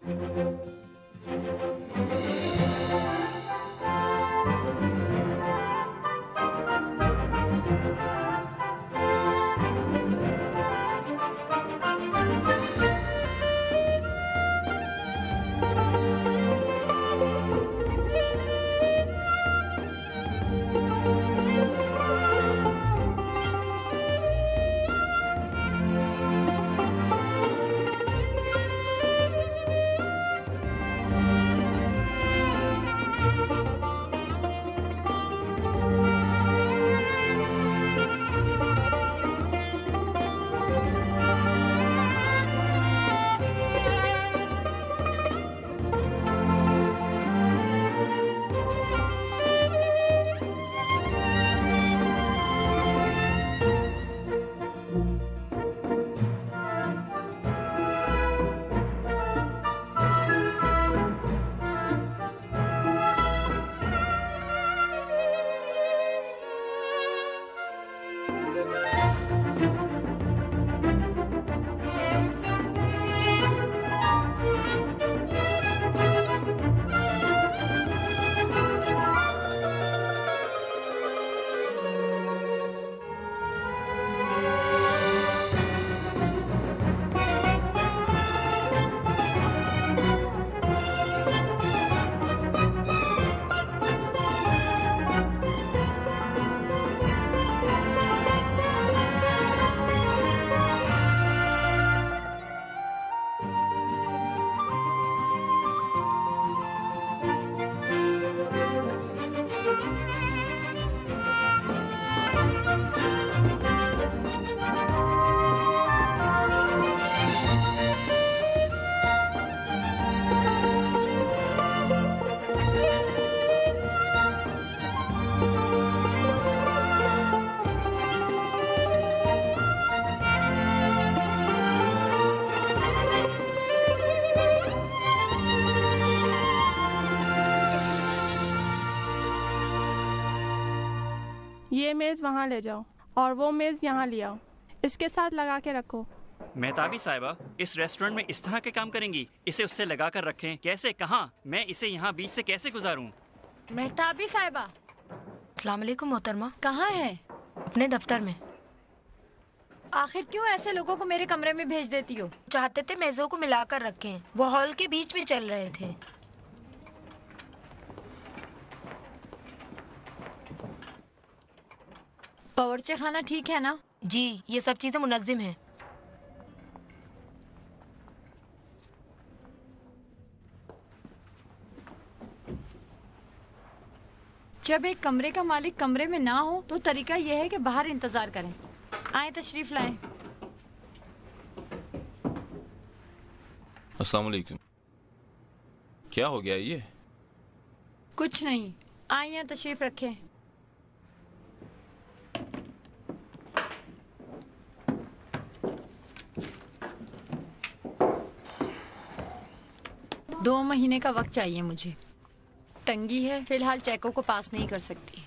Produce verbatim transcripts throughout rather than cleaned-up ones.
ये मेज़ वहाँ ले जाओ और वो मेज़ यहाँ ले आओ, इसके साथ लगा के रखो। मेहताबी साहिबा, इस रेस्टोरेंट में इस तरह के काम करेंगी? इसे उससे लगा कर रखें। कैसे, कहाँ? मैं इसे यहाँ बीच से कैसे गुजारूं? मेहताबी साहिबा। अस्सलाम वालेकुम मोहतरमा। कहाँ है? अपने दफ्तर में। आखिर क्यों ऐसे लोगों को मेरे कमरे में भेज देती हो? चाहते थे मेजों को मिलाकर रखें, वो हॉल के बीच में चल रहे थे। बावर्ची खाना ठीक है ना? जी, ये सब चीजें मुनज़्ज़म हैं। जब एक कमरे का मालिक कमरे में ना हो तो तरीका यह है कि बाहर इंतजार करें। आए, तशरीफ लाएं। अस्सलाम वालेकुम। क्या हो गया ये? कुछ नहीं, आए यहाँ तशरीफ रखें। दो महीने का वक्त चाहिए मुझे। तंगी है, फिलहाल चेकों को पास नहीं कर सकती।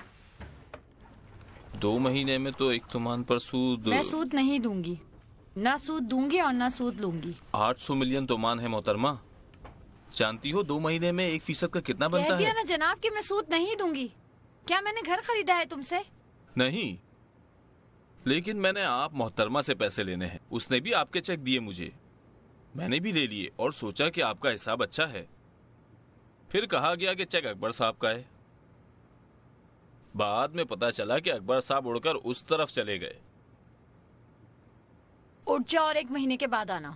दो महीने में तो एक तुमान पर सूद। मैं सूद नहीं दूंगी, ना सूद दूंगी और ना सूद लूंगी। आठ सौ मिलियन तुमान है मोहतरमा। जानती हो दो महीने में एक फीसद का कितना बनता है? कह दिया ना जनाब कि मैं सूद नहीं दूंगी। क्या मैंने घर खरीदा है तुमसे? नहीं, लेकिन मैंने आप मोहतरमा से पैसे लेने हैं। उसने भी आपके चेक दिए मुझे, मैंने भी ले लिए और सोचा कि आपका हिसाब अच्छा है। फिर कहा गया कि चेक अकबर साहब का है। बाद में पता चला कि अकबर साहब उड़कर उस तरफ चले गए। उठ जाओ और एक महीने के बाद आना।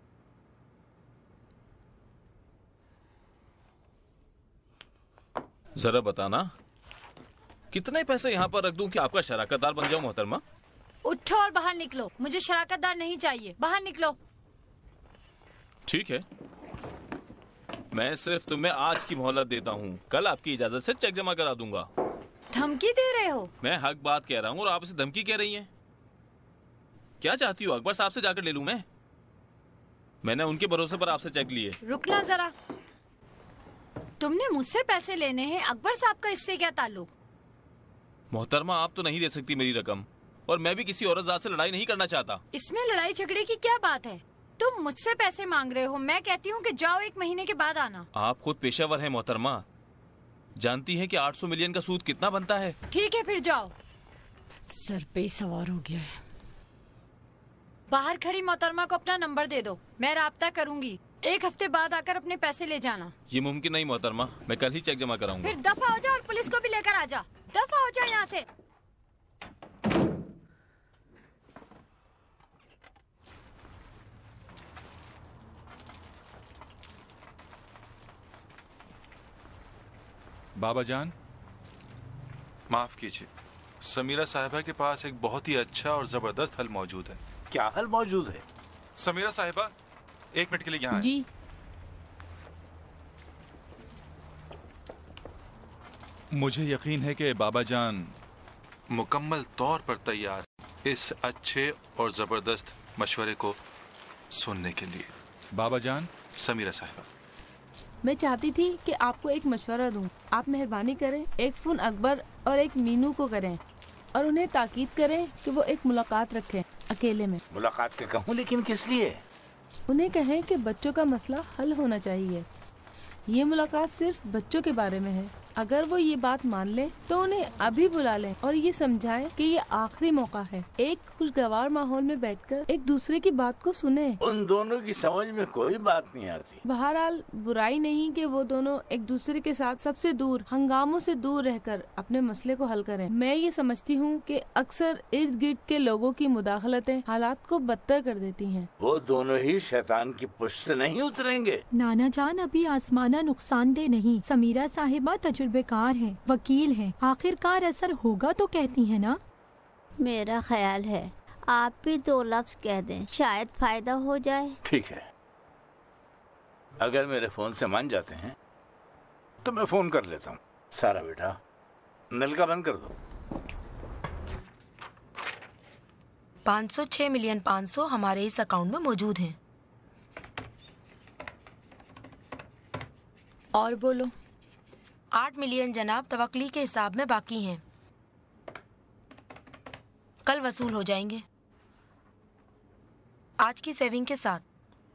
जरा बताना कितने पैसे यहाँ पर रख दूं कि आपका शराकतदार बन जाऊं मोहतरमा? उठो और बाहर निकलो। मुझे शराकतदार नहीं चाहिए, बाहर निकलो। ठीक है, मैं सिर्फ तुम्हें आज की मोहलत देता हूँ। कल आपकी इजाजत से चेक जमा करा दूंगा। धमकी दे रहे हो? मैं हक बात कह रहा हूँ और आप इसे धमकी कह रही हैं। क्या चाहती हो, अकबर साहब से जाकर ले लूं मैं? मैंने उनके भरोसे पर आपसे चेक लिए। रुकना जरा, तुमने मुझसे पैसे लेने हैं, अकबर साहब का इससे क्या ताल्लुक? मोहतरमा, आप तो नहीं दे सकती मेरी रकम, और मैं भी किसी औरत जात से लड़ाई नहीं करना चाहता। इसमें लड़ाई झगड़े की क्या बात है? तुम मुझसे पैसे मांग रहे हो, मैं कहती हूँ कि जाओ, एक महीने के बाद आना। आप खुद पेशेवर हैं मोहतरमा, जानती हैं कि आठ सौ मिलियन का सूद कितना बनता है। ठीक है फिर जाओ। सर पे ही सवार हो गया है। बाहर खड़ी मोहतरमा को अपना नंबर दे दो, मैं राब्ता करूंगी। एक हफ्ते बाद आकर अपने पैसे ले जाना। ये मुमकिन नहीं मोहतरमा, मैं कल ही चेक जमा कराऊंगा। फिर दफा हो जा और पुलिस को भी लेकर आ जा। दफा हो जा यहाँ से। बाबा जान, माफ कीजिए, समीरा साहिबा के पास एक बहुत ही अच्छा और जबरदस्त हल मौजूद है। क्या हल मौजूद है? समीरा साहिबा, एक मिनट के लिए यहाँ जी। मुझे यकीन है कि बाबा जान मुकम्मल तौर पर तैयार इस अच्छे और जबरदस्त मशवरे को सुनने के लिए। बाबा जान, समीरा साहिबा। मैं चाहती थी कि आपको एक मशवरा दूं। आप मेहरबानी करें, एक फोन अकबर और एक मीनू को करें और उन्हें ताकीद करें कि वो एक मुलाकात रखें अकेले में। मुलाकात के कहूँ, लेकिन किस लिए? उन्हें कहें कि बच्चों का मसला हल होना चाहिए। ये मुलाकात सिर्फ बच्चों के बारे में है। अगर वो ये बात मान ले तो उन्हें अभी बुला लें और ये समझाएं कि ये आखिरी मौका है। एक खुशगवार माहौल में बैठकर एक दूसरे की बात को सुने। उन दोनों की समझ में कोई बात नहीं आती। बहरहाल बुराई नहीं कि वो दोनों एक दूसरे के साथ सबसे दूर, हंगामों से दूर रहकर अपने मसले को हल करें। मैं ये समझती हूँ कि अक्सर इर्द गिर्द के लोगों की मुदाखलतें हालात को बदतर कर देती हैं। वो दोनों ही शैतान की पुष्ट से नहीं उतरेंगे। नाना जान, अभी आजमाना नुकसानदेह नहीं। समीरा साहिबा तजुर्बेकार हैं, वकील हैं, आखिरकार असर होगा तो कहती है ना। मेरा ख्याल है आप भी दो लफ्ज कह दें, शायद फायदा हो जाए। ठीक है, अगर मेरे फोन से मान जाते हैं तो मैं फोन कर लेता हूँ। सारा बेटा, नलका बंद कर दो। पाँच सौ छह मिलियन पाँच सौ हमारे इस अकाउंट में मौजूद हैं। और बोलो। आठ मिलियन जनाब तवक्ली के हिसाब में बाकी हैं, कल वसूल हो जाएंगे आज की सेविंग के साथ।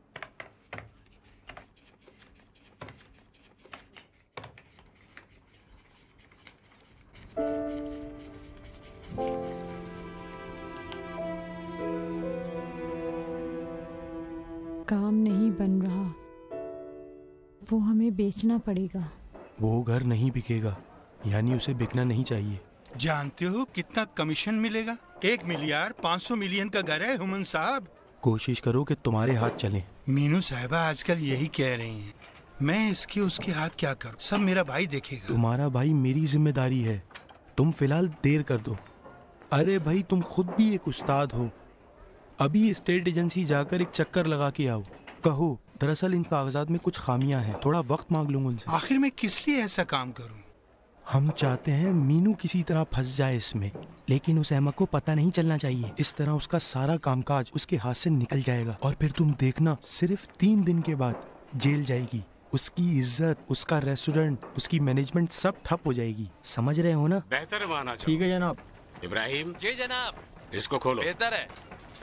काम नहीं बन रहा, वो हमें बेचना पड़ेगा। वो घर नहीं बिकेगा, यानी उसे बिकना नहीं चाहिए। जानते हो कितना कमीशन मिलेगा? एक मिलियन पाँच सौ मिलियन का घर है हुमन साहब। कोशिश करो कि तुम्हारे हाथ चले। मीनू साहिबा आजकल यही कह रही हैं। मैं इसके उसके हाथ क्या करूं? सब मेरा भाई देखेगा। तुम्हारा भाई मेरी जिम्मेदारी है, तुम फिलहाल देर कर दो। अरे भाई, तुम खुद भी एक उस्ताद हो, अभी स्टेट एजेंसी जाकर एक चक्कर लगा के आओ। कहो दरअसल इन कागजात में कुछ खामियां हैं, थोड़ा वक्त मांग लूंगा उनसे। आखिर मैं किस लिए ऐसा काम करूं? हम चाहते हैं मीनू किसी तरह फंस जाए इसमें, लेकिन उस अहमक को पता नहीं चलना चाहिए। इस तरह उसका सारा कामकाज उसके हाथ से निकल जाएगा और फिर तुम देखना, सिर्फ तीन दिन के बाद जेल जाएगी। उसकी इज्जत, उसका रेस्टोरेंट, उसकी मैनेजमेंट सब ठप हो जाएगी। समझ रहे हो ना? बेहतर माना। ठीक है जनाब। इब्राहिम। जी जनाब। इसको खोलो। बेहतर है।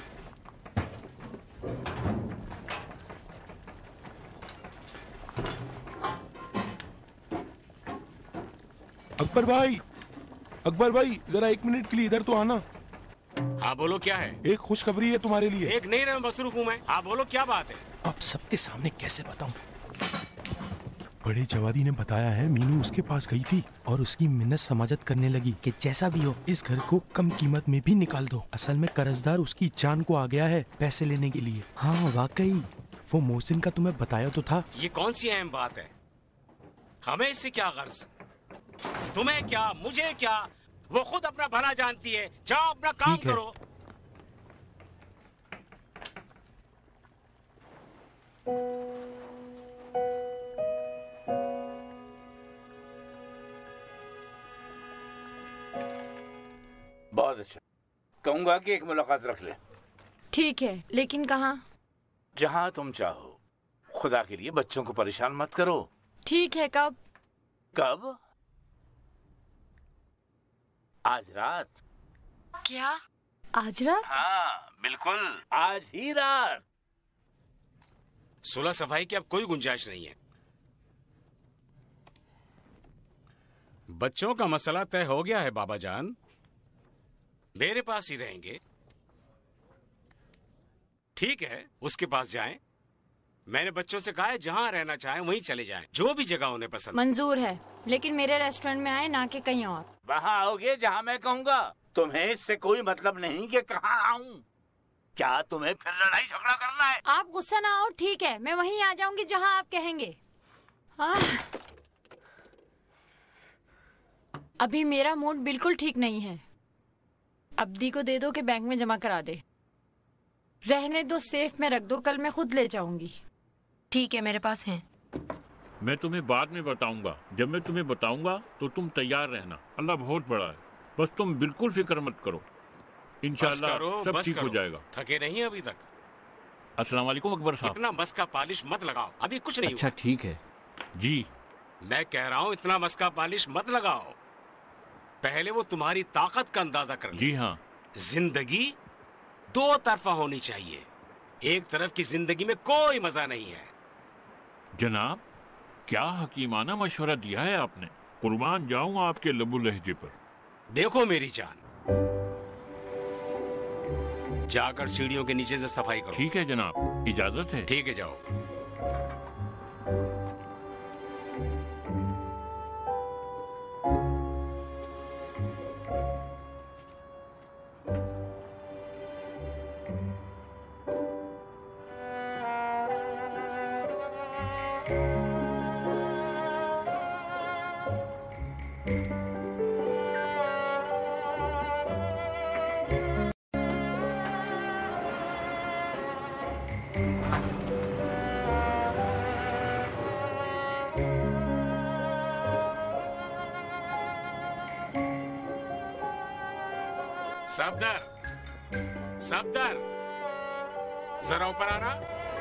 अकबर भाई, अकबर भाई जरा एक मिनट के लिए इधर तो आना। हाँ बोलो, क्या है? एक खुशखबरी है तुम्हारे लिए। एक नहीं रहा मसरूफ हूँ मैं। हाँ बोलो, क्या बात है? अब सबके सामने कैसे बताऊं? बड़े जवादी ने बताया है मीनू उसके पास गई थी और उसकी मिन्नत समाजत करने लगी कि जैसा भी हो इस घर को कम कीमत में भी निकाल दो। असल में कर्जदार उसकी जान को आ गया है पैसे लेने के लिए। हाँ वाकई, वो मोहसिन का तुम्हें बताया तो था। ये कौन सी अहम बात है? हमें इससे क्या गर्ज? तुम्हें क्या, मुझे क्या? वो खुद अपना भला जानती है। जाओ अपना काम करो। बहुत अच्छा, कहूंगा कि एक मुलाकात रख ले। ठीक है, लेकिन कहाँ? जहाँ तुम चाहो। खुदा के लिए बच्चों को परेशान मत करो। ठीक है, कब? कब? आज रात। क्या? आज रात? हाँ बिल्कुल, आज ही रात। सुलह सफाई की अब कोई गुंजाइश नहीं है। बच्चों का मसला तय हो गया है बाबा जान, मेरे पास ही रहेंगे। ठीक है, उसके पास जाएं। मैंने बच्चों से कहा है जहां रहना चाहें वहीं चले जाएं, जो भी जगह उन्हें पसंद। मंजूर है, लेकिन मेरे रेस्टोरेंट में आए, ना कि कहीं और। वहाँ आओगे जहाँ मैं कहूँगा। तुम्हें इससे कोई मतलब नहीं कि कहाँ आऊँ। क्या तुम्हें फिर लड़ाई झगड़ा करना है? आप गुस्सा ना हो, ठीक है, मैं वहीं आ जाऊंगी जहाँ आप कहेंगे। हाँ। अभी मेरा मूड बिल्कुल ठीक नहीं है। अब्दी को दे दो कि बैंक में जमा करा दे। रहने दो, सेफ में रख दो, कल मैं खुद ले जाऊंगी। ठीक है, मेरे पास हैं। मैं तुम्हें बाद में बताऊंगा। जब मैं तुम्हें बताऊंगा तो तुम तैयार रहना। अल्लाह बहुत बड़ा है, बस तुम बिल्कुल फिक्र मत करो। इंशाल्लाह सब ठीक हो जाएगा। थके नहीं अभी तक? अस्सलाम वालेकुम अकबर साहब। इतना मस्का का पालिश मत लगाओ, अभी कुछ नहीं अच्छा हुआ। ठीक है जी। मैं कह रहा हूँ इतना मस्का पालिश मत लगाओ, पहले वो तुम्हारी ताकत का अंदाजा कर ले। जी हाँ। जिंदगी दो तरफा होनी चाहिए, एक तरफ की जिंदगी में कोई मजा नहीं है। जनाब, क्या हकीमाना मशवरा दिया है आपने। कुर्बान जाऊं आपके लबु लहजे पर। देखो मेरी जान, जाकर सीढ़ियों के नीचे से सफाई करो। ठीक है जनाब, इजाजत है। ठीक है, जाओ। सफदर, सफदर, जरा ऊपर आना।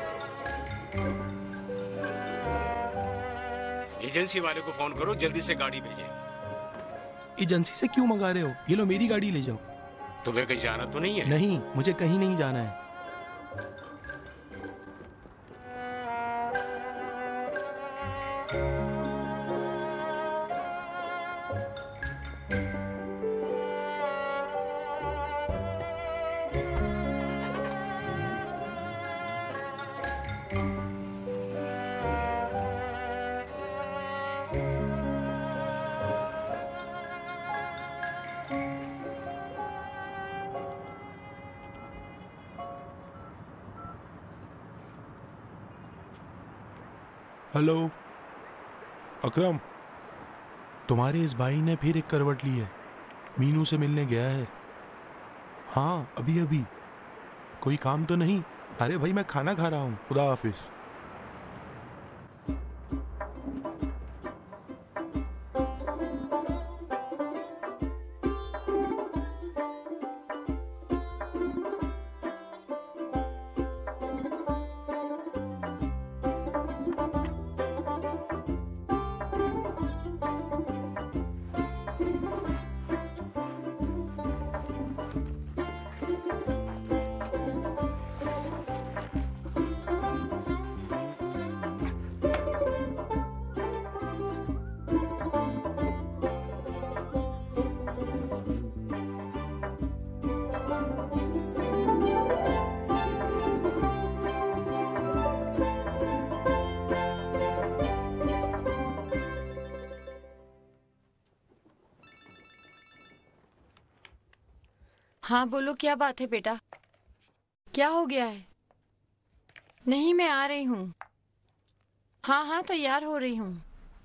एजेंसी वाले को फोन करो, जल्दी से गाड़ी भेजे। एजेंसी से क्यों मंगा रहे हो? ये लो मेरी गाड़ी ले जाओ। तुम्हें कहीं जाना तो नहीं है? नहीं, मुझे कहीं नहीं जाना है। हेलो अकरम, तुम्हारे इस भाई ने फिर एक करवट ली है। मीनू से मिलने गया है। हाँ, अभी अभी। कोई काम तो नहीं? अरे भाई मैं खाना खा रहा हूँ। खुदा हाफिज। हाँ बोलो, क्या बात है बेटा? क्या हो गया है? नहीं, मैं आ रही हूँ। हाँ हाँ, तैयार हो रही हूँ।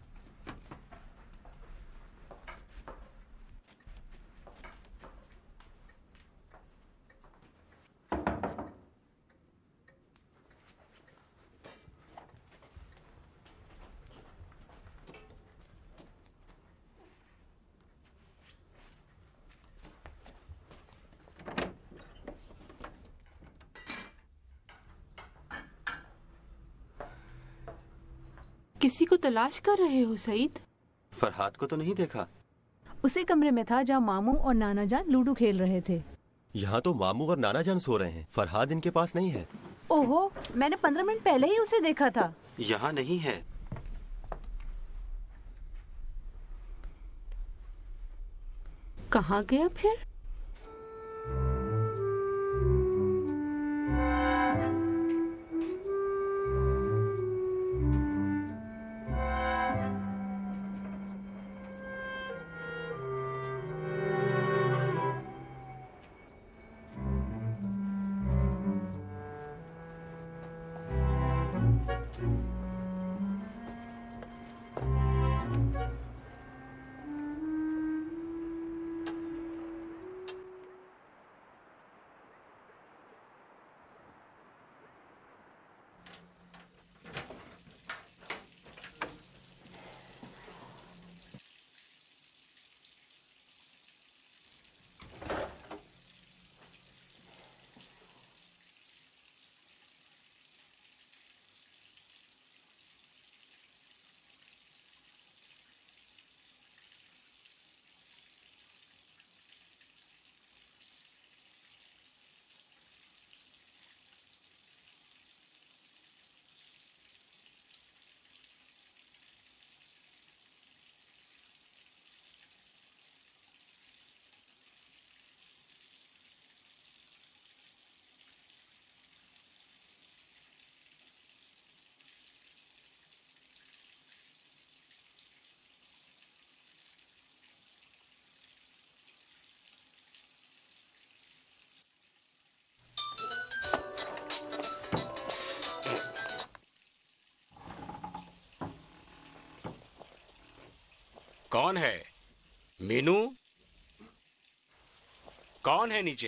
किसी को तलाश कर रहे हो सईद? फरहाद को तो नहीं देखा। उसी कमरे में था जहाँ मामू और नाना जान लूडो खेल रहे थे। यहाँ तो मामू और नाना जान सो रहे हैं, फरहाद इनके पास नहीं है। ओहो, मैंने पंद्रह मिनट पहले ही उसे देखा था। यहाँ नहीं है। कहाँ गया फिर? कौन है? मीनू? कौन है नीचे?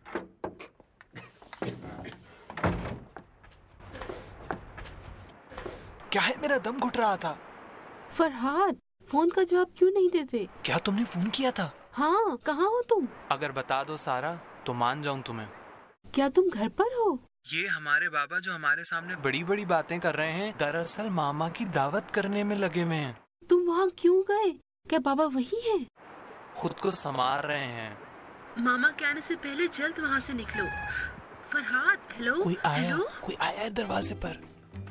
क्या है? मेरा दम घुट रहा था। फरहाद, फोन का जवाब क्यों नहीं देते? क्या तुमने फोन किया था? हाँ, कहाँ हो तुम? अगर बता दो सारा तो मान जाऊं तुम्हें। क्या तुम घर पर हो? ये हमारे बाबा जो हमारे सामने बड़ी बड़ी बातें कर रहे हैं, दरअसल मामा की दावत करने में लगे हुए हैं। तुम वहाँ क्यों गए? क्या बाबा वही हैं? खुद को संभाल रहे हैं। मामा के आने से पहले जल्द वहाँ से निकलो। फरहाद, हेलो। कोई आया, हेलो? कोई आया है दरवाजे पर।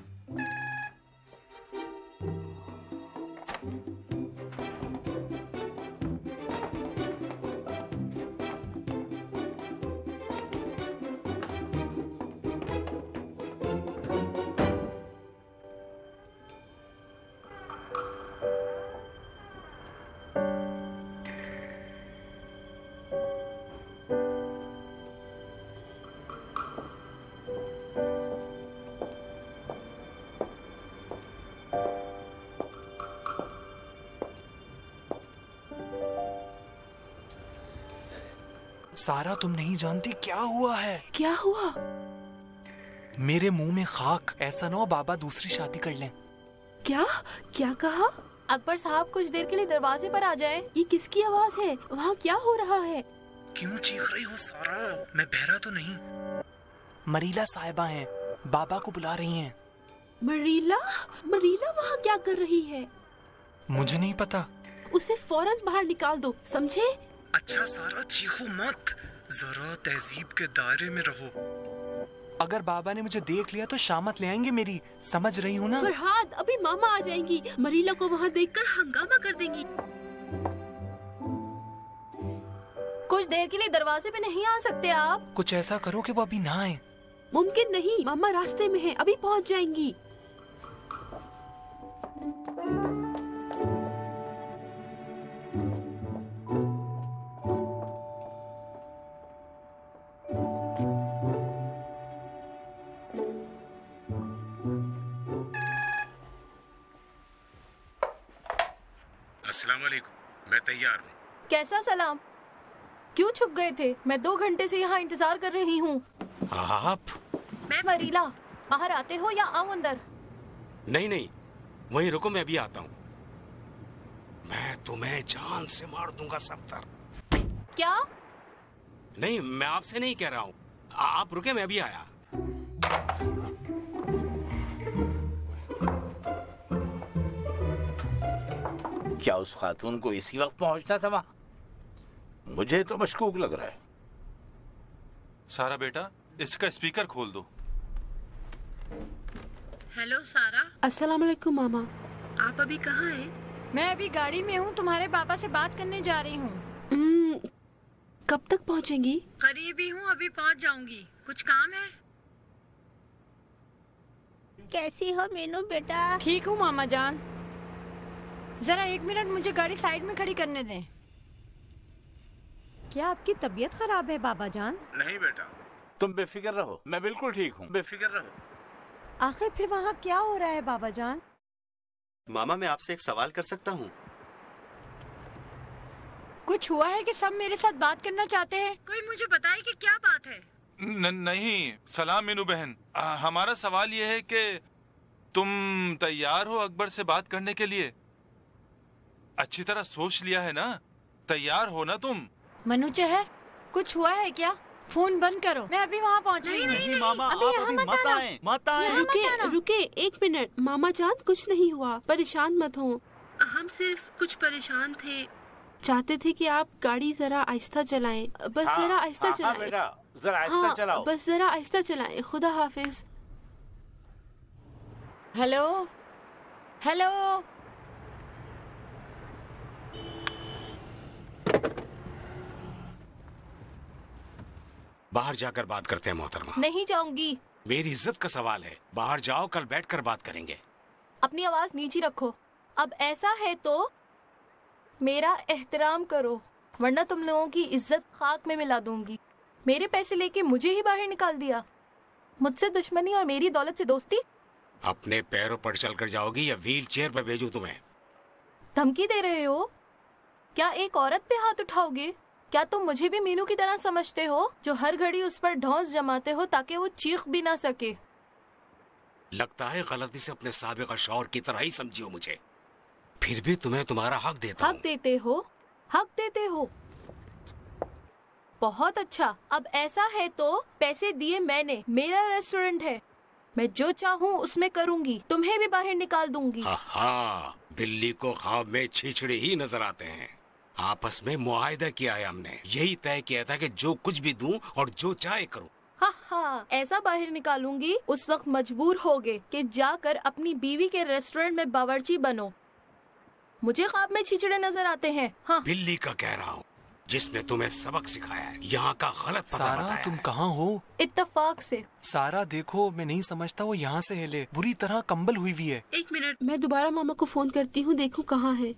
सारा, तुम नहीं जानती क्या हुआ है। क्या हुआ? मेरे मुंह में खाक। ऐसा ना हो बाबा दूसरी शादी कर लें। क्या क्या कहा? अकबर साहब कुछ देर के लिए दरवाजे पर आ जाए। ये किसकी आवाज है? वहाँ क्या हो रहा है? क्यों चीख रही हो सारा? मैं बहरा तो नहीं। मरीला साहिबा हैं, बाबा को बुला रही हैं। मरीला? मरीला वहाँ क्या कर रही है? मुझे नहीं पता। उसे फौरन बाहर निकाल दो, समझे? अच्छा सारा, चीखो मत, जरा तहजीब के दायरे में रहो। अगर बाबा ने मुझे देख लिया तो शामत ले आएंगे मेरी, समझ रही हो ना? फरहाद, अभी मामा आ जाएंगी। मरीला को वहाँ देखकर हंगामा कर देंगी। कुछ देर के लिए दरवाजे पे नहीं आ सकते आप? कुछ ऐसा करो कि वो अभी ना आए। मुमकिन नहीं, मामा रास्ते में है, अभी पहुँच जाएंगी। अस्सलाम वालेकुम, मैं तैयार हूँ। कैसा सलाम? क्यों छुप गए थे? मैं दो घंटे से यहाँ इंतजार कर रही हूँ। आप? मैं मरीला, बाहर आते हो या आऊँ अंदर? नहीं नहीं, वहीं रुको, मैं अभी आता हूँ। मैं तुम्हें जान से मार दूंगा सफ्तर। क्या? नहीं, मैं आपसे नहीं कह रहा हूँ। आप रुके, मैं अभी आया। क्या उस खातून को इसी वक्त पहुंचना था वहां? मुझे तो मशकूक लग रहा है। सारा बेटा, इसका स्पीकर खोल दो। हेलो सारा। अस्सलाम वालेकुम मामा, आप अभी कहाँ हैं? मैं अभी गाड़ी में हूँ, तुम्हारे पापा से बात करने जा रही हूँ। कब तक पहुँचेंगी? करीब ही हूँ, अभी पहुँच जाऊंगी। कुछ काम है? कैसी हो मीनू बेटा? ठीक हूँ मामा जान। जरा एक मिनट मुझे गाड़ी साइड में खड़ी करने दें। क्या आपकी तबीयत खराब है बाबा जान? नहीं बेटा, तुम बेफिक्र रहो, मैं बिल्कुल ठीक हूँ, बेफिक्र रहो। आखिर फिर वहाँ क्या हो रहा है बाबा जान? मामा मैं आपसे एक सवाल कर सकता हूँ? कुछ हुआ है कि सब मेरे साथ बात करना चाहते हैं? कोई मुझे बताए कि क्या बात है? न, नहीं, सलाम मीनू बहन। आ, हमारा सवाल ये है कि तुम तैयार हो अकबर से बात करने के लिए? अच्छी तरह सोच लिया है ना? तैयार हो ना तुम? मनुचे है, कुछ हुआ है क्या? फोन बंद करो, मैं अभी वहाँ पहुँच रही हूँ। नहीं मामा, आप अभी मत आए, मत आए। रुके रुके एक मिनट मामा जान, कुछ नहीं हुआ, परेशान मत हो। हम सिर्फ कुछ परेशान थे, चाहते थे कि आप गाड़ी जरा आहिस्ता चलाएं, बस हाँ, जरा आहिस्ता हाँ, चलाएं। हाँ, बेटा, जरा आहिस्ता हाँ, चलाओ। बस जरा आहिस्ता चलाएं। खुदा हाफिज। Hello hello. बाहर जाकर बात करते हैं मोहतरमा। नहीं जाऊंगी। मेरी इज्जत का सवाल है, बाहर जाओ, कल बैठकर बात करेंगे। अपनी आवाज नीचे रखो। अब ऐसा है तो मेरा एहतराम करो, वरना तुम लोगों की इज्जत खाक में मिला दूंगी। मेरे पैसे लेके मुझे ही बाहर निकाल दिया। मुझसे दुश्मनी और मेरी दौलत से दोस्ती। अपने पैरों पर चलकर जाओगी या व्हील चेयर पर भेजूं तुम्हें? धमकी दे रहे हो? क्या एक औरत पे हाथ उठाओगे? क्या तुम मुझे भी मीनू की तरह समझते हो, जो हर घड़ी उस पर ढौंस जमाते हो ताकि वो चीख भी ना सके? लगता है गलती से अपने साबिक़ शौहर की तरह ही समझी हो मुझे। फिर भी तुम्हें तुम्हारा हक देता हक देते हो? हक देते हो? बहुत अच्छा। अब ऐसा है तो पैसे दिए मैंने, मेरा रेस्टोरेंट है, मैं जो चाहूँ उसमें करूँगी, तुम्हें भी बाहर निकाल दूंगी। हाँ, बिल्ली को ख्वाब में छीछड़े ही नजर आते हैं। आपस में मुआहिदा किया है हमने, यही तय किया था कि जो कुछ भी दूं और जो चाहे करूं। हाँ हाँ, ऐसा बाहर निकालूंगी उस वक्त मजबूर होगे कि जाकर अपनी बीवी के रेस्टोरेंट में बावर्ची बनो। मुझे ख्वाब में छिचड़े नजर आते हैं। हाँ, बिल्ली का कह रहा हूँ, जिसने तुम्हें सबक सिखाया है, यहाँ का गलत पता सारा बताया तुम है। कहाँ हो? इत्तेफाक से। सारा देखो, मैं नहीं समझता वो यहाँ से हिले, बुरी तरह कंबल हुई हुई है। एक मिनट, मैं दोबारा मामा को फोन करती हूँ, देखूँ कहाँ है।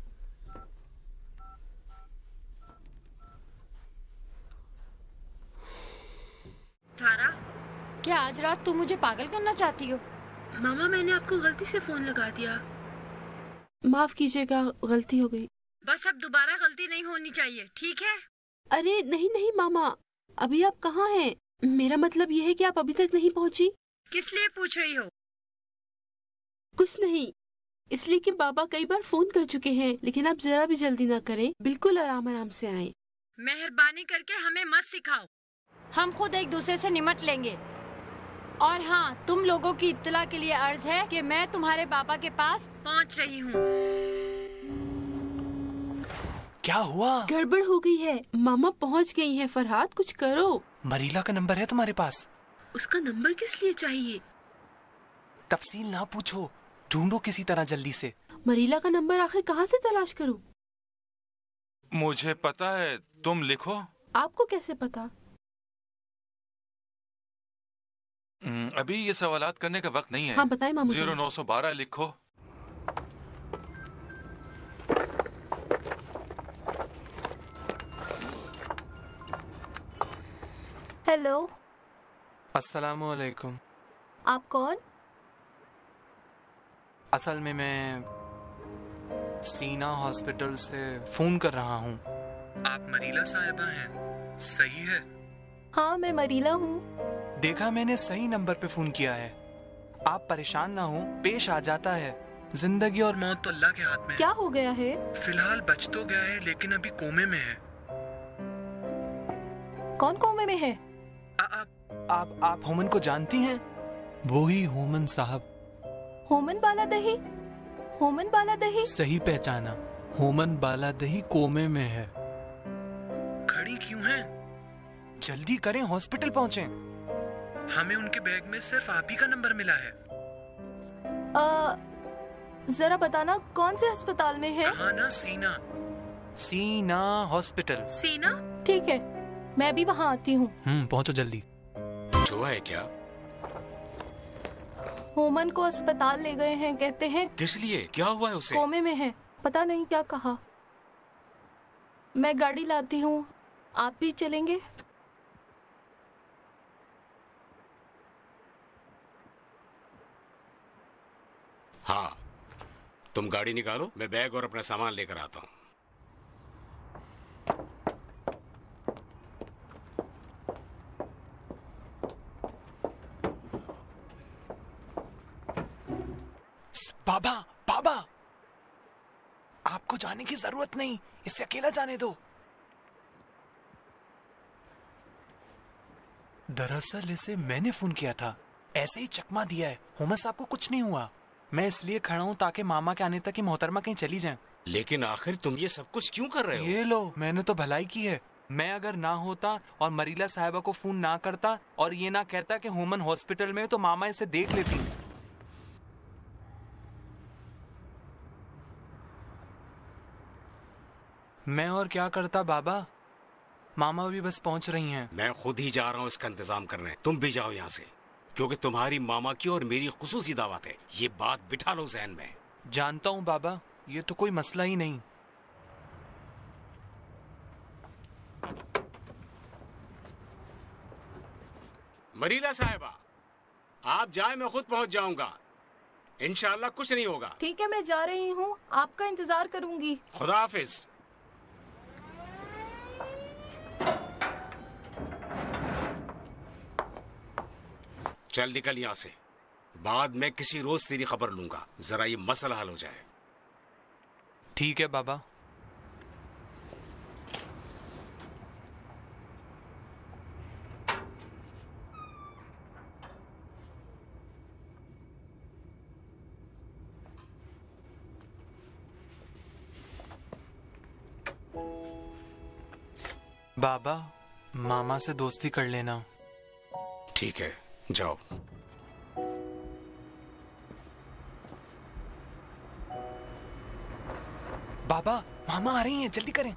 सारा, क्या आज रात तुम मुझे पागल करना चाहती हो? मामा मैंने आपको गलती से फोन लगा दिया, माफ कीजिएगा, गलती हो गई। बस अब दोबारा गलती नहीं होनी चाहिए, ठीक है? अरे नहीं नहीं मामा, अभी आप कहाँ हैं? मेरा मतलब ये है कि आप अभी तक नहीं पहुँची। किस लिए पूछ रही हो? कुछ नहीं, इसलिए कि बाबा कई बार फोन कर चुके हैं, लेकिन आप जरा भी जल्दी ना करें, बिल्कुल आराम आराम से आएं। मेहरबानी करके हमें मत सिखाओ, हम खुद एक दूसरे से निमट लेंगे। और हाँ, तुम लोगों की इत्तला के लिए अर्ज है कि मैं तुम्हारे पापा के पास पहुंच रही हूँ। क्या हुआ? गड़बड़ हो गई है, मामा पहुंच गई हैं। फरहाद कुछ करो। मरीला का नंबर है तुम्हारे पास? उसका नंबर किस लिए चाहिए? तफसील ना पूछो, ढूंढो किसी तरह जल्दी से। मरीला का नंबर आखिर कहाँ से तलाश करूं? मुझे पता है, तुम लिखो। आपको कैसे पता? अभी ये सवालात करने का वक्त नहीं है। हाँ बताएं मामू। जीरो नौ सौ बारह लिखो। हेलो। अस्सलामुअलैकुम। आप कौन? असल में मैं सीना हॉस्पिटल से फोन कर रहा हूँ। आप मरीला साहिबा हैं, सही है? हाँ मैं मरीला हूँ। देखा, मैंने सही नंबर पे फोन किया है। आप परेशान ना हो, पेश आ जाता है। जिंदगी और मौत तो अल्लाह के हाथ में है। क्या हो गया है? फिलहाल बच तो गया है, लेकिन अभी कोमे में है। कौन कोमे में है? आ, आप आप आप होमन को जानती हैं? वो ही Houman sahib. Houman Baladahi? Houman Baladahi? सही पहचाना, होमन बालादही कोमे में है। खड़ी क्यों हैं? जल्दी करें, हॉस्पिटल पहुंचे। हमें उनके बैग में सिर्फ आप ही का नंबर मिला है। आ, जरा बताना कौन से अस्पताल में है? हाँ ना, सीना सीना हॉस्पिटल। सीना? ठीक है, मैं भी वहाँ आती हूँ। हम्म पहुँचो जल्दी। जो है क्या? होमन को अस्पताल ले गए हैं, कहते हैं। किस लिए? क्या हुआ है उसे? कोमे में है, पता नहीं क्या कहा। मैं गाड़ी लाती हूँ, आप भी चलेंगे? हाँ, तुम गाड़ी निकालो, मैं बैग और अपना सामान लेकर आता हूँ। बाबा, बाबा, आपको जाने की जरूरत नहीं, इसे अकेला जाने दो। दरअसल इसे मैंने फोन किया था, ऐसे ही चकमा दिया है। होमन साहब को कुछ नहीं हुआ। मैं इसलिए खड़ा हूँ ताकि मामा के आने तक की मोहतरमा कहीं चली जाएं। लेकिन आखिर तुम ये सब कुछ क्यों कर रहे हो? ये लो, मैंने तो भलाई की है। मैं अगर ना होता और मरीला साहिबा को फोन ना करता और ये ना कहता कि होमन हॉस्पिटल में है, तो मामा इसे देख लेती। मैं और क्या करता बाबा, मामा भी बस पहुंच रही हैं। मैं खुद ही जा रहा हूँ इसका इंतजाम करने, तुम भी जाओ यहाँ से, क्योंकि तुम्हारी मामा की और मेरी खुसूसी दावत है। ये बात बिठा लो ज़हन में। जानता हूँ बाबा, ये तो कोई मसला ही नहीं। मरीला साहिबा, आप जाए, मैं खुद पहुंच जाऊंगा। इंशाल्लाह कुछ नहीं होगा। ठीक है, मैं जा रही हूँ, आपका इंतजार करूंगी। खुदा हाफिज। चल निकल यहाँ से, बाद में किसी रोज तेरी खबर लूंगा, जरा ये मसला हल हो जाए। ठीक है बाबा। बाबा, मामा से दोस्ती कर लेना। ठीक है, जाओ। बाबा, मामा आ रही हैं, जल्दी करें।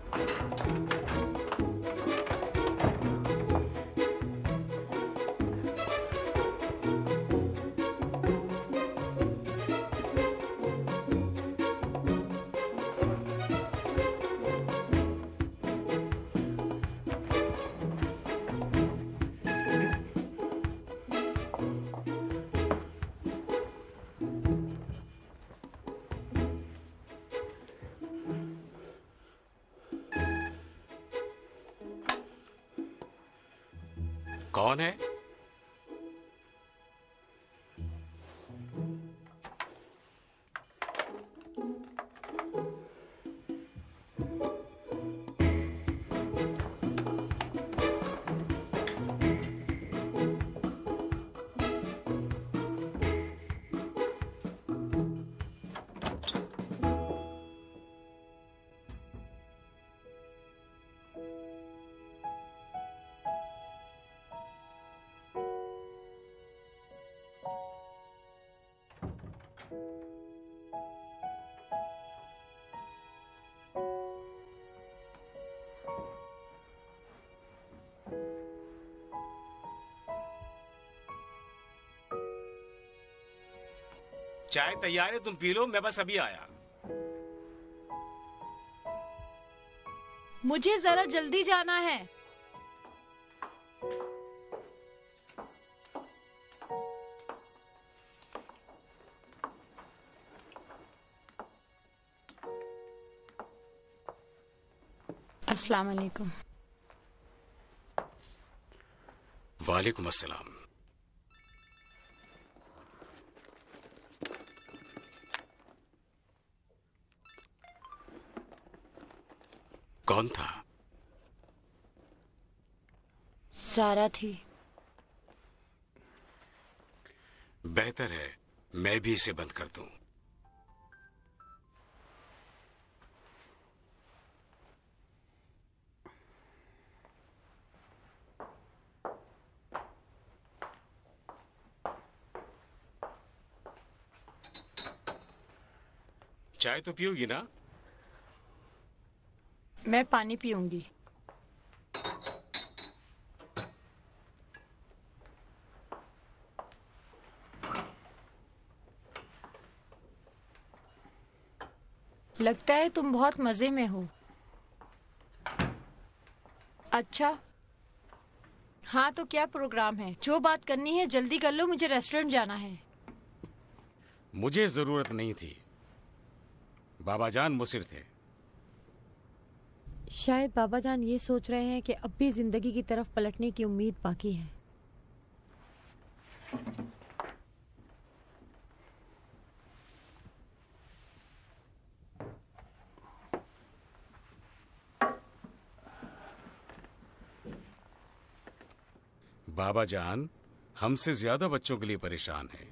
कौन है? चाय तैयार है, तुम पी लो, मैं बस अभी आया। मुझे जरा जल्दी जाना है। अस्सलाम वालेकुम। वालेकुम अस्सलाम। कौन था? सारा थी। बेहतर है मैं भी इसे बंद कर दूं। चाय तो पियोगी ना? मैं पानी पीऊंगी। लगता है तुम बहुत मजे में हो। अच्छा, हाँ तो क्या प्रोग्राम है? जो बात करनी है जल्दी कर लो, मुझे रेस्टोरेंट जाना है। मुझे जरूरत नहीं थी, बाबा जान मुसिर थे। शायद बाबा जान ये सोच रहे हैं कि अब भी जिंदगी की तरफ पलटने की उम्मीद बाकी है। बाबा जान हमसे ज्यादा बच्चों के लिए परेशान है।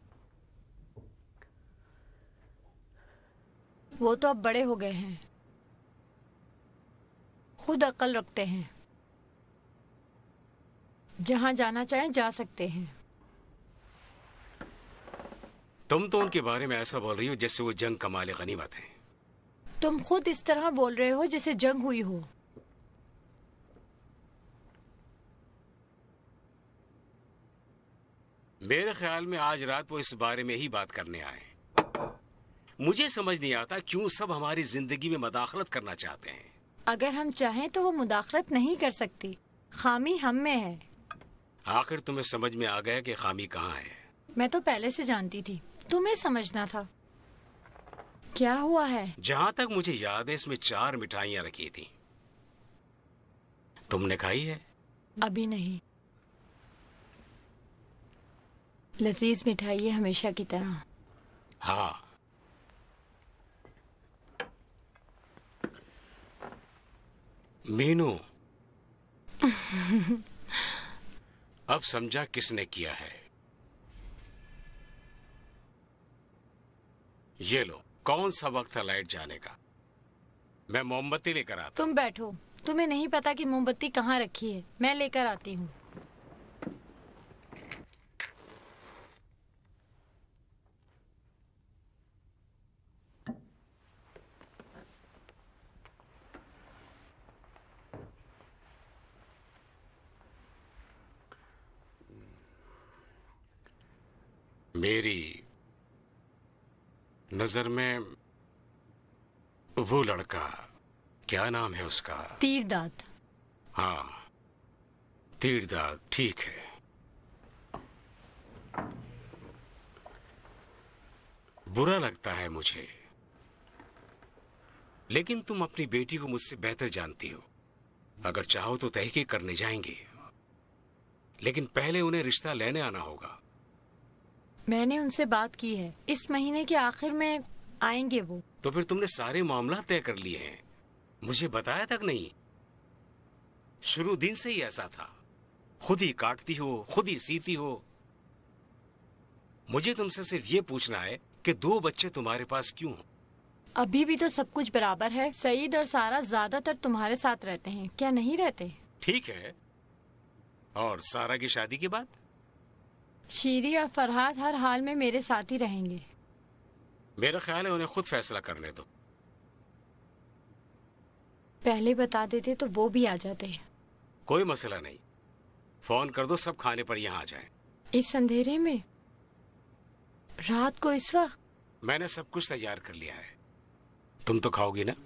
वो तो अब बड़े हो गए हैं, खुद अक्ल रखते हैं, जहां जाना चाहें जा सकते हैं। तुम तो उनके बारे में ऐसा बोल रही हो जैसे वो जंग का माले गनीमत है। तुम खुद इस तरह बोल रहे हो जैसे जंग हुई हो। मेरे ख्याल में आज रात वो इस बारे में ही बात करने आए। मुझे समझ नहीं आता क्यों सब हमारी जिंदगी में मदाखलत करना चाहते हैं। अगर हम चाहें तो वो मुदाखलत नहीं कर सकती, खामी हम में है। आखिर तुम्हें समझ में आ गया कि खामी कहाँ है? मैं तो पहले से जानती थी, तुम्हें समझना था। क्या हुआ है? जहाँ तक मुझे याद है इसमें चार मिठाइयाँ रखी थी, तुमने खाई है? अभी नहीं। लजीज मिठाई है हमेशा की तरह। हाँ, मीनू अब समझा किसने किया है। ये लो, कौन सा वक्त था लाइट जाने का? मैं मोमबत्ती लेकर आता। तुम बैठो, तुम्हें नहीं पता कि मोमबत्ती कहाँ रखी है, मैं लेकर आती हूँ। मेरी नजर में वो लड़का, क्या नाम है उसका? तीरदाद। हाँ, तीरदाद, ठीक है। बुरा लगता है मुझे, लेकिन तुम अपनी बेटी को मुझसे बेहतर जानती हो। अगर चाहो तो तहकीक करने जाएंगे, लेकिन पहले उन्हें रिश्ता लेने आना होगा। मैंने उनसे बात की है, इस महीने के आखिर में आएंगे वो। तो फिर तुमने सारे मामला तय कर लिए हैं, मुझे बताया तक नहीं। शुरू दिन से ही ऐसा था, खुद ही काटती हो, खुद ही सीती हो। मुझे तुमसे सिर्फ ये पूछना है कि दो बच्चे तुम्हारे पास क्यों? अभी भी तो सब कुछ बराबर है। सईद और सारा ज्यादातर तुम्हारे साथ रहते हैं, क्या नहीं रहते? ठीक है, और सारा की शादी के बाद? शीरी और फरहाद हर हाल में मेरे साथ ही रहेंगे। मेरा ख्याल है उन्हें खुद फैसला करने दो। पहले बता देते तो वो भी आ जाते। कोई मसला नहीं, फोन कर दो, सब खाने पर यहाँ आ जाएं। इस अंधेरे में, रात को, इस वक्त? मैंने सब कुछ तैयार कर लिया है, तुम तो खाओगी ना?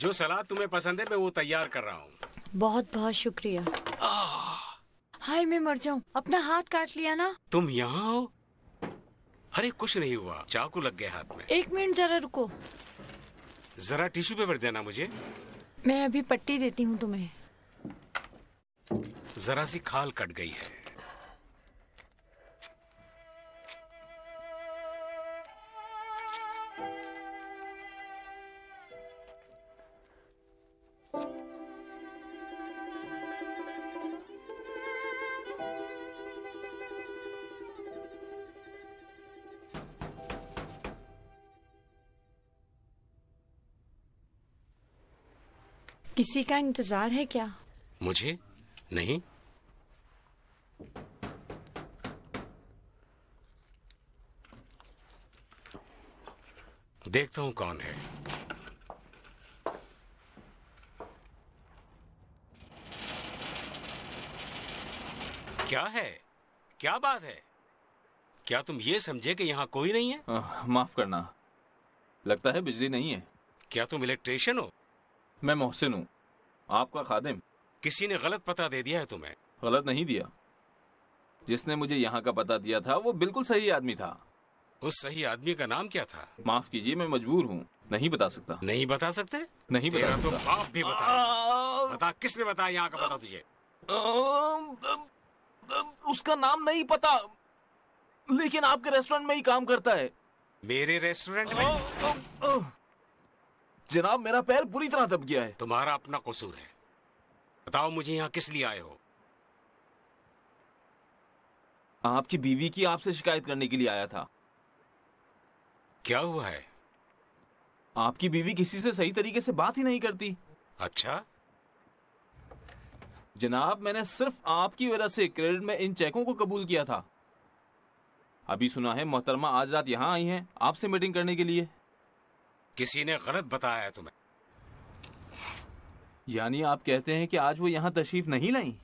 जो सलाद तुम्हें पसंद है मैं वो तैयार कर रहा हूँ। बहुत बहुत शुक्रिया। हाय मैं मर जाऊं, अपना हाथ काट लिया ना। तुम यहाँ हो? अरे कुछ नहीं हुआ, चाकू लग गया हाथ में। एक मिनट जरा रुको। जरा टिश्यू पेपर देना मुझे। मैं अभी पट्टी देती हूँ तुम्हें। जरा सी खाल कट गई है। किसी का इंतजार है क्या? मुझे नहीं। देखता हूँ कौन है। क्या है? क्या बात है? क्या तुम ये समझे कि यहाँ कोई नहीं है? आ, माफ करना, लगता है बिजली नहीं है। क्या तुम इलेक्ट्रिशियन हो? मैं मोहसिन हूँ, आपका खादिम। किसी ने गलत पता दे दिया है तुम्हें। गलत नहीं दिया, जिसने मुझे यहाँ का पता दिया था वो बिल्कुल सही आदमी था। उस सही आदमी का नाम क्या था? माफ कीजिए, मैं मजबूर हूँ, नहीं बता सकता। नहीं बता सकते? नहीं बता सकता। तो आप भी बता। बता किसने बताया यहाँ का पता तुझे? उसका नाम नहीं पता, लेकिन आपके रेस्टोरेंट में ही काम करता है। मेरे रेस्टोरेंट में? जनाब मेरा पैर पूरी तरह दब गया है। तुम्हारा अपना कसूर है। बताओ मुझे यहाँ किस लिए आए हो? आपकी बीवी की आपसे शिकायत करने के लिए आया था। क्या हुआ है? आपकी बीवी किसी से सही तरीके से बात ही नहीं करती। अच्छा जनाब, मैंने सिर्फ आपकी वजह से क्रेडिट में इन चेकों को कबूल किया था। अभी सुना है मोहतरमा आज रात यहाँ आई हैं आपसे मीटिंग करने के लिए। किसी ने गलत बताया है तुम्हें? यानी आप कहते हैं कि आज वो यहाँ तशरीफ नहीं लाई?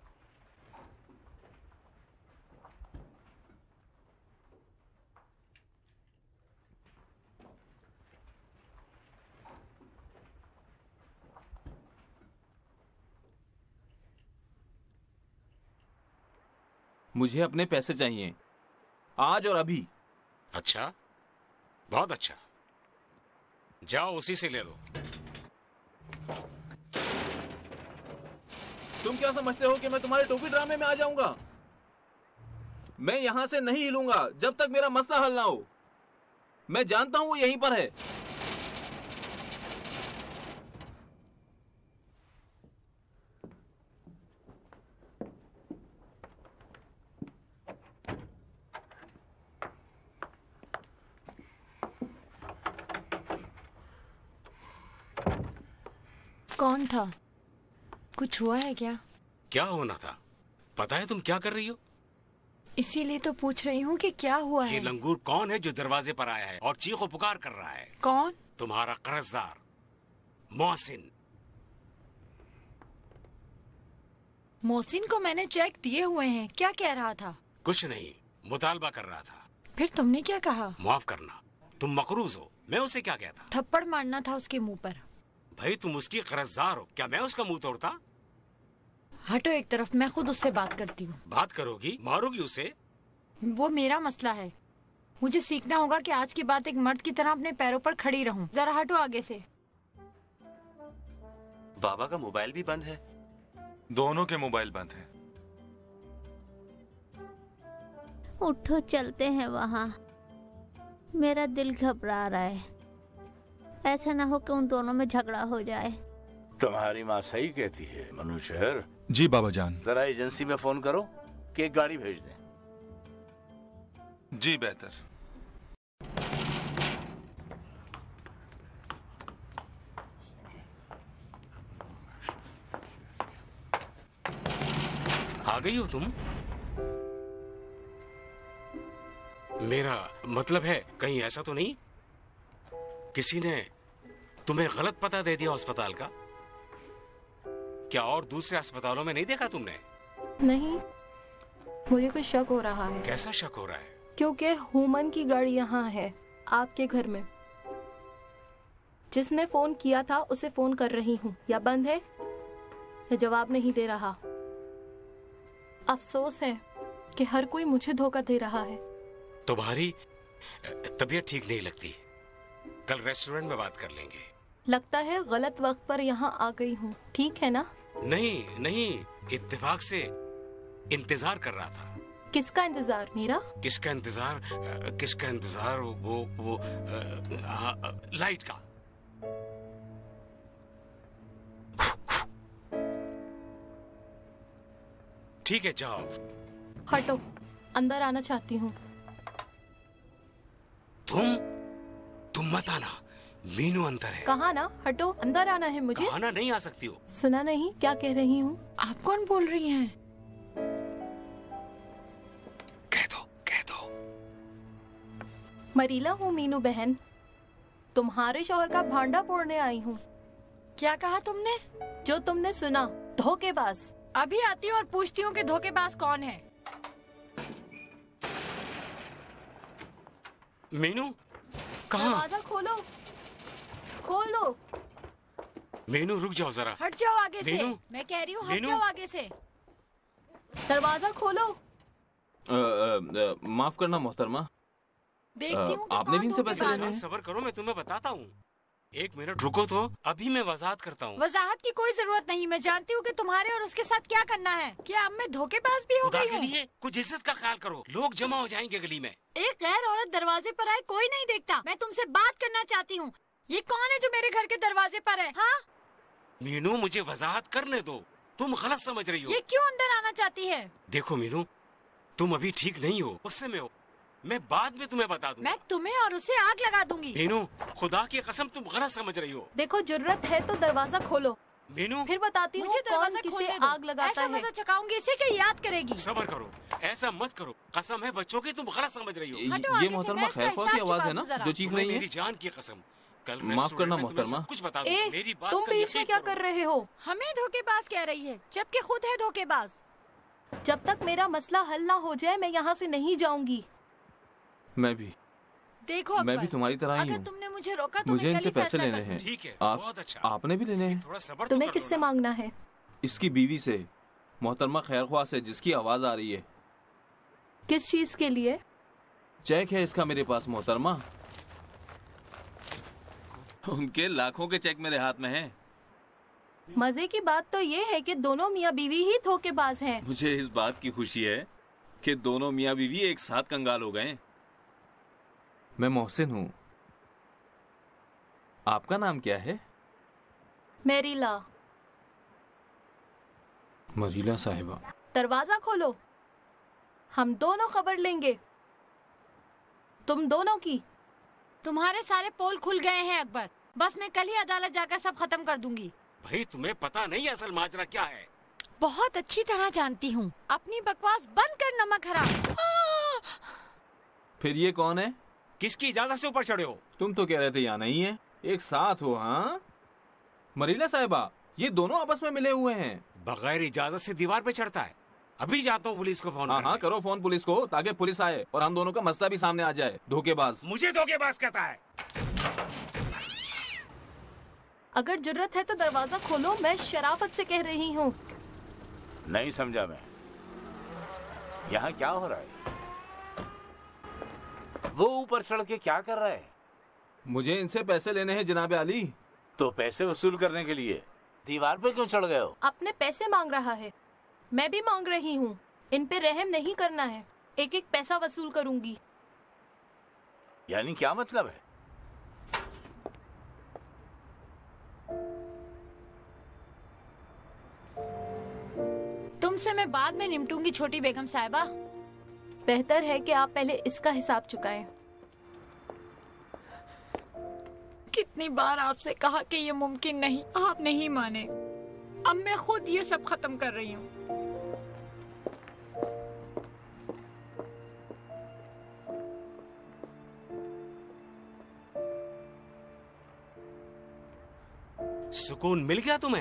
मुझे अपने पैसे चाहिए, आज और अभी। अच्छा, बहुत अच्छा, जाओ उसी से ले लो। तुम क्या समझते हो कि मैं तुम्हारे टोपी ड्रामे में आ जाऊंगा? मैं यहां से नहीं हिलूंगा जब तक मेरा मसला हल ना हो। मैं जानता हूं वो यहीं पर है। कौन था? कुछ हुआ है क्या? क्या होना था? पता है तुम क्या कर रही हो? इसीलिए तो पूछ रही हूँ कि क्या हुआ ये है। लंगूर कौन है जो दरवाजे पर आया है और चीखो पुकार कर रहा है? कौन? तुम्हारा कर्जदार मोहसिन। मोहसिन को मैंने चेक दिए हुए हैं। क्या कह रहा था? कुछ नहीं, मुतालबा कर रहा था। फिर तुमने क्या कहा? माफ करना, तुम मकरूज हो। मैं उसे क्या कहता? थप्पड़ मारना था उसके मुंह पर। भाई तुम उसकी कर्जदार हो, क्या मैं उसका मुंह तोड़ता? हटो एक तरफ, मैं खुद उससे बात करती हूँ। बात करोगी? मारोगी उसे? वो मेरा मसला है। मुझे सीखना होगा कि आज की बात एक मर्द की तरह अपने पैरों पर खड़ी रहूं। जरा हटो आगे से। बाबा का मोबाइल भी बंद है। दोनों के मोबाइल बंद हैं। उठो चलते हैं वहाँ। मेरा दिल घबरा रहा है। ऐसा ना हो कि उन दोनों में झगड़ा हो जाए। तुम्हारी माँ सही कहती है मनुशहर। जी बाबा जान। जरा एजेंसी में फोन करो कि एक गाड़ी भेज दें। जी बेहतर। आ गई हो तुम? मेरा मतलब है कहीं ऐसा तो नहीं किसी ने तुम्हें गलत पता दे दिया अस्पताल का? क्या और दूसरे अस्पतालों में नहीं देखा तुमने? नहीं, मुझे कुछ शक हो रहा है। कैसा शक हो रहा है? क्योंकि हुमन की गाड़ी यहाँ है आपके घर में। जिसने फोन किया था उसे फोन कर रही हूँ। या बंद है या जवाब नहीं दे रहा। अफसोस है कि हर कोई मुझे धोखा दे रहा है। तुम्हारी तबीयत ठीक नहीं लगती, कल रेस्टोरेंट में बात कर लेंगे। लगता है गलत वक्त पर यहाँ आ गई हूँ, ठीक है ना? नहीं नहीं, इत्तेफाक से इंतजार कर रहा था। किसका इंतजार? मेरा? किसका इंतजार? किसका इंतजार? वो वो आ, आ, लाइट का। ठीक है, जाओ। हटो, अंदर आना चाहती हूँ। तुम तुम मत आना, मीनू अंदर है। कहा ना, हटो, अंदर आना है मुझे। आना नहीं आ सकती हो। सुना नहीं क्या कह रही हूँ? आप कौन बोल रही हैं? कह दो, कह दो। मरीला हूँ मीनू बहन, तुम्हारे शौहर का भांडा फोड़ने आई हूँ। क्या कहा तुमने? जो तुमने सुना, धोखेबाज। अभी आती हूँ और पूछती हूँ कि धोखेबाज कौन है। मीनू, कहाँ? दरवाजा खोलो, खोल दो। मीनू रुक जाओ जरा। हट जाओ आगे से। मीनू, मैं कह रही हूँ हट मीनू। जाओ आगे से। दरवाजा खोलो। अ, अ, अ, माफ करना मोहतरमा, देखती हूँ कि आपने कौन भी इनसे पैसे धोखेबाज लेने है। हैं? सबर करो, मैं तुम्हें बताता हूँ। एक मिनट रुको तो, अभी मैं वजाहत करता हूँ। वजाहत की कोई जरूरत नहीं, मैं जानती हूँ कि तुम्हारे और उसके साथ क्या करना है। क्या अब मैं धोखेबाज भी हो खुदा गई के हूँ? लिए कुछ इज्जत का ख्याल करो, लोग जमा हो जाएंगे गली में। एक गैर औरत दरवाजे पर आए कोई नहीं देखता। मैं तुमसे बात करना चाहती हूँ। ये कौन है जो मेरे घर के दरवाजे पर है? हाँ, मीनू मुझे वजाहत करने दो, तुम गलत समझ रही हो। ये क्यों अंदर आना चाहती है? देखो मीनू, तुम अभी ठीक नहीं हो, गुस्से में हो। मैं बाद में तुम्हें बता दूंगा। मैं तुम्हें और उसे आग लगा दूंगी। मीनू, खुदा की कसम तुम गलत समझ रही हो। देखो, जरूरत है तो दरवाजा खोलो। मीनू, फिर बताती हूँ मुझे कौन दरवाजा किसे खोलने दो। आग लगाता ऐसा है। मजा चकाऊंगी इसे कि याद करेगी। सबर करो, ऐसा मत करो, कसम है बच्चों की, तुम गलत समझ रही हो। हटो ये आगे से, मोहतरमा मैं इसका खैर ख्वाह की हिसाब आवाज है चुका ना दूं जरा। जो चीख तुम्हें रही है? मेरी जान की कसम, कल माफ रेस्टोरेंट करना में तुम्हें मोहतरमा। सब कुछ बता ए, दूंगा। मेरी बात तुम का बीच में यकीन क्या करो। कर रहे हो? हमें धोखेबाज कह रही है, जबकि खुद है धोखेबाज। जब तक मेरा मसला हल ना हो जाए मैं यहाँ से नहीं जाऊंगी। मैं भी देखो मैं अकबर, भी तुम्हारी तरह ही अगर हूँ। तुमने मुझे रोका तो मुझे मैं कल इनसे ही पैसे फैसला लेने कर हैं। ठीक है, आप बहुत अच्छा। आपने भी लेने हैं। थोड़ा सबर तो तुम्हें कर किससे लो ना। मांगना है? इसकी बीवी से, मोहतरमा खैर ख्वाह से, जिसकी आवाज आ रही है। किस चीज के लिए? चेक है इसका मेरे पास मोहतरमा। उनके लाखों के चेक मेरे हाथ में हैं। मजे की बात तो ये है कि दोनों मियाँ बीवी ही धोखेबाज हैं। मुझे इस बात की खुशी है कि दोनों मियाँ बीवी एक साथ कंगाल हो गए। मैं मोहसिन हूँ। आपका नाम क्या है? मेरीला। मरीला साहिबा। दरवाजा खोलो, हम दोनों खबर लेंगे, तुम दोनों की। तुम्हारे सारे पोल खुल गए हैं अकबर, बस मैं कल ही अदालत जाकर सब खत्म कर दूंगी। भाई तुम्हें पता नहीं असल माजरा क्या है? बहुत अच्छी तरह जानती हूँ। अपनी बकवास बंद कर नमक हराम। फिर ये कौन है? किसकी इजाजत से ऊपर चढ़े हो? तुम तो कह रहे थे यहाँ नहीं है, एक साथ हो। हाँ मरीला साहिबा, ये दोनों आपस में मिले हुए हैं। बगैर इजाजत से दीवार पे चढ़ता है। अभी जाता हूँ पुलिस को फोन हाँ करने। हाँ करो फोन पुलिस को, ताकि पुलिस आए और हम दोनों का मसला भी सामने आ जाए। धोखेबाज। मुझे धोखेबाज कहता है? अगर जरूरत है तो दरवाजा खोलो, मैं शराफत से कह रही हूँ। नहीं समझा मैं, यहाँ क्या हो रहा है? वो ऊपर चढ़ के क्या कर रहा है? मुझे इनसे पैसे लेने हैं जनाब आली। तो पैसे वसूल करने के लिए दीवार पे क्यों चढ़ गए हो? अपने पैसे मांग रहा है, मैं भी मांग रही हूँ। इन पे रहम नहीं करना है, एक एक पैसा वसूल करूंगी। यानी क्या मतलब है? तुमसे मैं बाद में निपटूंगी छोटी बेगम साहिबा। बेहतर है कि आप पहले इसका हिसाब चुकाएं। कितनी बार आपसे कहा कि ये मुमकिन नहीं, आप नहीं माने। अब मैं खुद ये सब खत्म कर रही हूँ। सुकून मिल गया तुम्हें?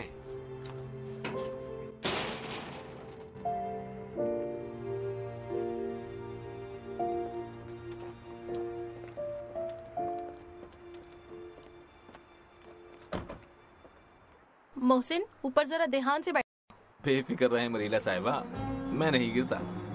मोहसिन ऊपर जरा ध्यान से बैठ। बेफिक्र रहे मरीला साहिबा, मैं नहीं गिरता।